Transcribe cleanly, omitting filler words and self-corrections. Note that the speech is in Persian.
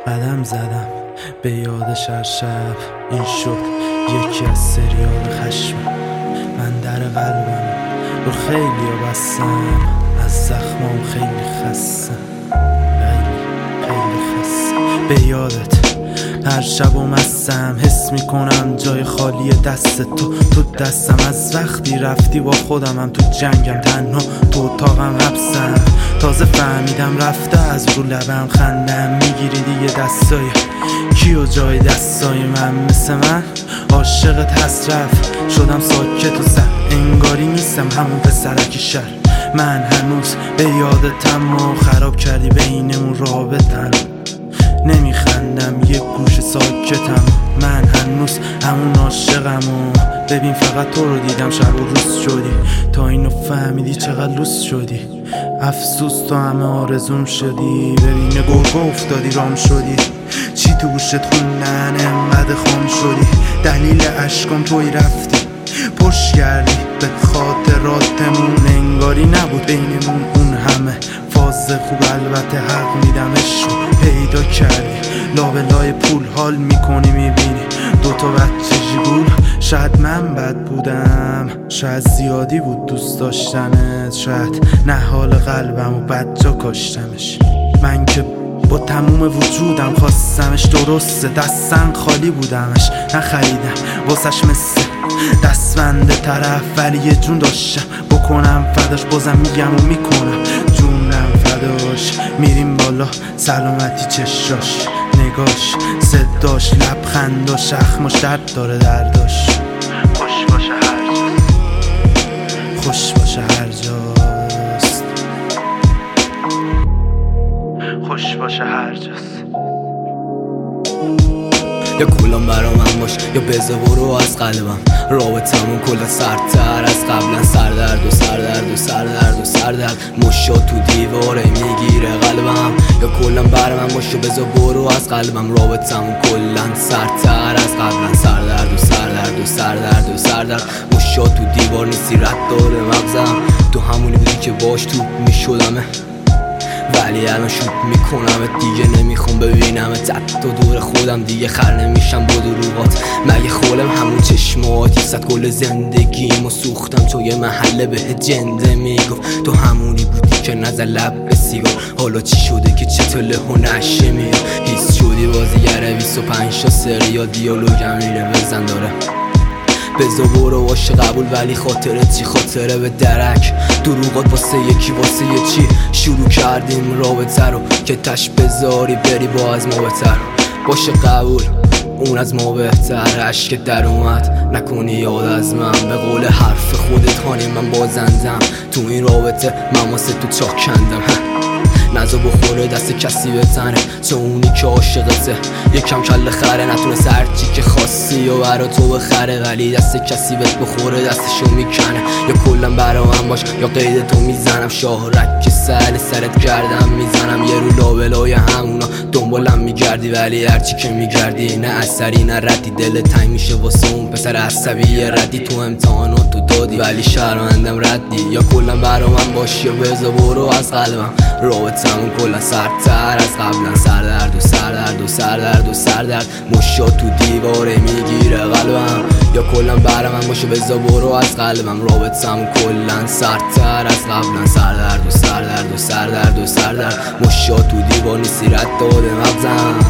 قدم زدم به یادش هر شب. این شد یکی از سریال خشم. من در قلبم رو خیلی بستم، از زخمام خیلی خستم، خیلی خستم. به یادت هر شب و مستم، حس میکنم جای خالی دست تو دستم. از وقتی رفتی با خودمم تو جنگم، تنها تو اتاقم حبسم. تازه فهمیدم رفته از رو لبم خندم میگیری دیگه دستای کیو جای دستای من. مثل من عاشقت هست رفت شدم ساکت و سر انگاری نیستم همون پسرکی شر. من هنوز به یادتم و خراب کردی بینمون رابطن. نمیخندم یک گوش ساکتم، من هنوز همون عاشقم و ببین فقط تو رو دیدم شب و روز شدی تا اینو فهمیدی چقدر لوس شدی. افسوس تو همه آرزوم شدی، ببین گرگا افتادی رام شدی. چی تو گوشت خوندن انقدر خام شدی، دلیل عشقم توی رفتی پشت کردی به خاطراتمون. انگاری نبود بینمون اون همه فاز خوب، البته حق میدمش رو پیدا کردی. لابلای پول حال میکنی میبینی دوتا بچه جیگول. شاید من بد بودم، شاید زیادی بود دوست داشتنت، شاید نه حال قلبم و بد جا کاشتمش. من که با تموم وجودم خواستمش، درسته دستن خالی بودمش نخریدم واسش مثل دستبنده طرف، ولی یه جون داشتم بکنم فداش. بازم میگم و میکنم جونم فداش. میریم بالا سلامتی چشاش، نگاش صداش لبخنداش، اخماش درد داره درداش. خوش باشه هر جاست، خوش باشه هر جاست، خوش باشه هر جاست. یا کلام برا من باش یا بزا برو از قلبم. رابطمون کلا سردتر از قبلا، سردرد و سردرد و سردرد و سردرد. مشا تو دیواره میگیره قلبم. یا کلام برا من باش یا بزا برو از قلبم. رابطمون کلا سردتر از قبلا، سردرد و سردرد و سردرد و سردرد. مشا تو دیوار نیستی رد داره مغزم. تو همونی بودی که باش تو میشدمه، ولی الان شوک میکنم دیگه نمیخوام ببینمت. حتی دور خودم دیگه خر نمیشم با دروغات. مگه خولم همون چشماتی صد کل زندگیمو سوختم توی محله به جنده میگفت تو همونی بودی که نزل لب به سیگار. حالا چی شده که چطله و نشه میاد، هیچ شدی بازیگر 25 تا سریا دیالوگم میره بزن داره. بزا برو باشه قبول، ولی خاطره چی؟ خاطره به درک. دروغات واسه یکی واسه یه چی؟ شروع کردیم رابطه رو که تش بذاری بری با از ما بهتر. باشه قبول اون از ما بهتر. عشق در اومد نکنی یاد از من، به قول حرف خودت هانی من بازندم. تو این رابطه من واسه تو چاک کندم، نزا بخوره دست کسی بزنه چه اونی که عاشقته. یکم کل خره نتونست هرچی که خواستی و برا تو بخره، ولی دست کسی بهت بخوره دستشو میکنه. یا کلم برا من باش یا قید تو میزنم. شاهرک که سرت کردم میزنم. یه رو لابلای همونا دنبالم میگردی، ولی هرچی که میگردی نه اثری نه ردی. دل تنگ میشه واسه اون پسر عصبی ردی. تو امتحانات تو دادی ولی شرمندم ردی. یا کلم برا من باش یا بزا برو از قلبم. رابطمون کلا سردتر از قبلا، سردرد و سردرد و سردرد و سردرد. مشا تو دیواره میگیره قلبم. یا کلا برا من باشه بزا برو از قلبم. رابطمون کلا سردتر از قبلا، سردرد و سردرد و سردرد و سردرد. مشا تو دیوار نیستی رد داده مغزم.